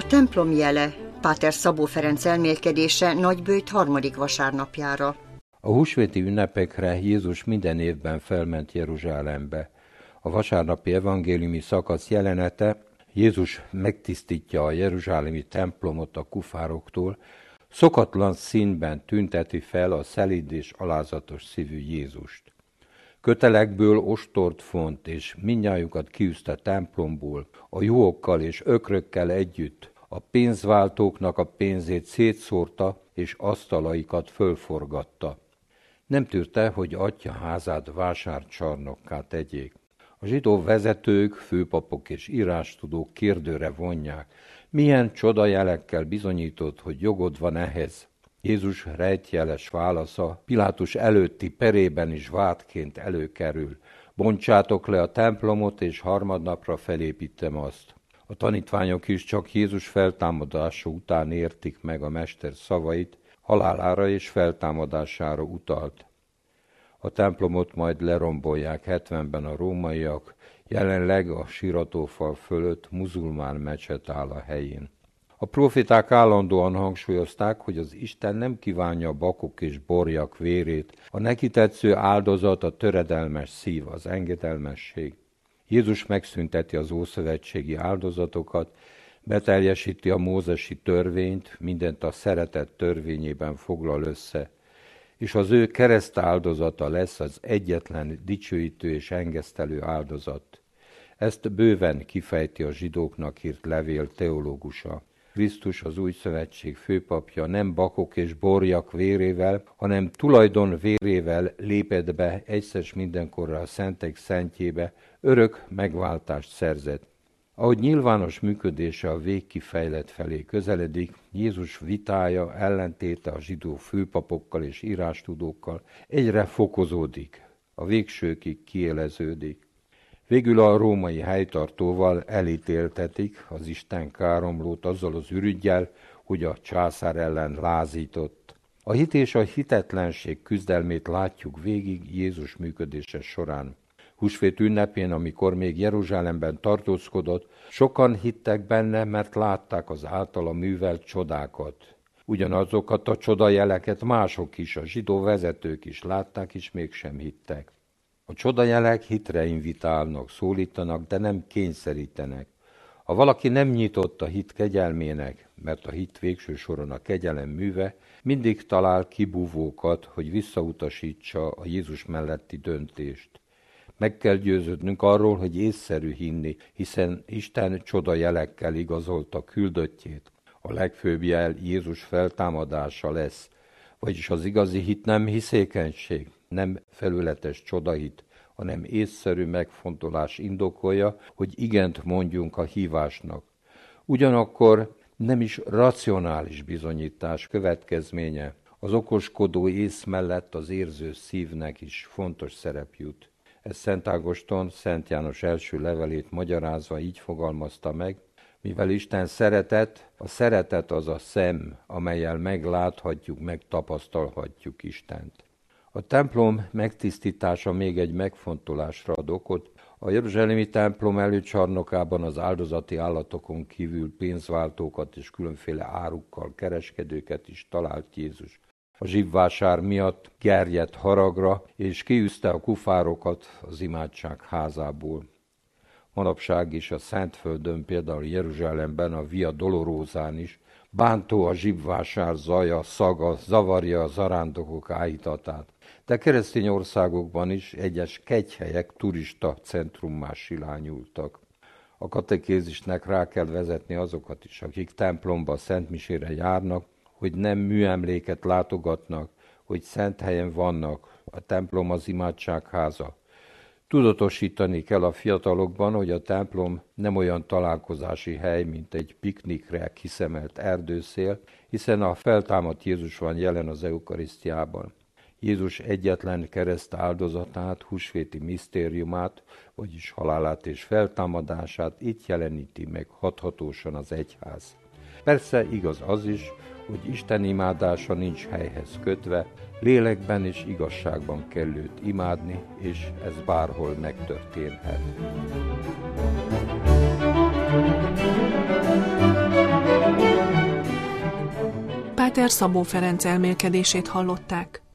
Templom jele, Páter Szabó Ferenc elmélkedése Nagyböjt harmadik vasárnapjára. A húsvéti ünnepekre Jézus minden évben felment Jeruzsálembe. A vasárnapi evangéliumi szakasz jelenete: Jézus megtisztítja a jeruzsálemi templomot a kufároktól, szokatlan színben tünteti fel a szelíd és alázatos szívű Jézust. Kötelekből ostort font, és mindnyájukat kiűzte templomból, a juhokkal és ökrökkel együtt, a pénzváltóknak a pénzét szétszórta, és asztalaikat fölforgatta. Nem tűrte, hogy atya házát vásárcsarnokká tegyék. A zsidó vezetők, főpapok és írástudók kérdőre vonják, milyen csodajelekkel bizonyított, hogy jogod van ehhez. Jézus rejtjeles válasza Pilátus előtti perében is vádként előkerül: bontsátok le a templomot, és harmadnapra felépítem azt. A tanítványok is csak Jézus feltámadása után értik meg a mester szavait, halálára és feltámadására utalt. A templomot majd lerombolják 70-ben a rómaiak, jelenleg a síratófal fölött muzulmán mecset áll a helyén. A proféták állandóan hangsúlyozták, hogy az Isten nem kívánja a bakok és borjak vérét, a neki tetsző áldozat a töredelmes szív, az engedelmesség. Jézus megszünteti az ószövetségi áldozatokat, beteljesíti a mózesi törvényt, mindent a szeretet törvényében foglal össze, és az ő keresztáldozata lesz az egyetlen dicsőítő és engesztelő áldozat. Ezt bőven kifejti a zsidóknak írt levél teológusa. Krisztus, az új szövetség főpapja nem bakok és borjak vérével, hanem tulajdon vérével lépett be egyszer mindenkorra a szentek szentjébe, örök megváltást szerzett. Ahogy nyilvános működése a végkifejlet felé közeledik, Jézus vitája, ellentéte a zsidó főpapokkal és írástudókkal egyre fokozódik, a végsőkig kiéleződik. Végül a római helytartóval elítéltetik az Isten káromlót azzal az ürüggyel, hogy a császár ellen lázított. A hit és a hitetlenség küzdelmét látjuk végig Jézus működése során. Húsvét ünnepén, amikor még Jeruzsálemben tartózkodott, sokan hittek benne, mert látták az általa művelt csodákat. Ugyanazokat a csodajeleket mások is, a zsidó vezetők is látták, és mégsem hittek. A csodajelek hitre invitálnak, szólítanak, de nem kényszerítenek. Ha valaki nem nyitott a hit kegyelmének, mert a hit végső soron a kegyelem műve, mindig talál kibúvókat, hogy visszautasítsa a Jézus melletti döntést. Meg kell győződnünk arról, hogy észszerű hinni, hiszen Isten csodajelekkel igazolta küldöttjét. A legfőbb jel Jézus feltámadása lesz, vagyis az igazi hit nem hiszékenység, nem felületes csodahit, hanem észszerű megfontolás indokolja, hogy igent mondjunk a hívásnak. Ugyanakkor nem is racionális bizonyítás következménye. Az okoskodó ész mellett az érző szívnek is fontos szerep jut. Ez Szent Ágoston, Szent János első levelét magyarázva így fogalmazta meg: mivel Isten szeretet, a szeretet az a szem, amellyel megláthatjuk, megtapasztalhatjuk Istent. A templom megtisztítása még egy megfontolásra ad okot. A jeruzsálemi templom előcsarnokában az áldozati állatokon kívül pénzváltókat és különféle árukkal kereskedőket is talált Jézus. A zsibvásár miatt gerjedt haragra, és kiűzte a kufárokat az imádság házából. Manapság is a Szentföldön, például Jeruzsálemben, a Via Dolorózán is bántó a zsibvásár zaja, szaga, zavarja a zarándokok áhítatát. De keresztény országokban is egyes kegyhelyek turista centrummá silányultak. A katekézisnek rá kell vezetni azokat is, akik templomba szentmisére járnak, hogy nem műemléket látogatnak, hogy szent helyen vannak, a templom az imádságháza. Tudatosítani kell a fiatalokban, hogy a templom nem olyan találkozási hely, mint egy piknikre kiszemelt erdőszél, hiszen a feltámadt Jézus van jelen az eukarisztiában. Jézus egyetlen kereszt áldozatát, húsvéti misztériumát, vagyis halálát és feltámadását itt jeleníti meg hathatósan az egyház. Persze igaz az is, hogy Isten imádása nincs helyhez kötve, lélekben és igazságban kell őt imádni, és ez bárhol megtörténhet. Páter Szabó Ferenc elmélkedését hallották.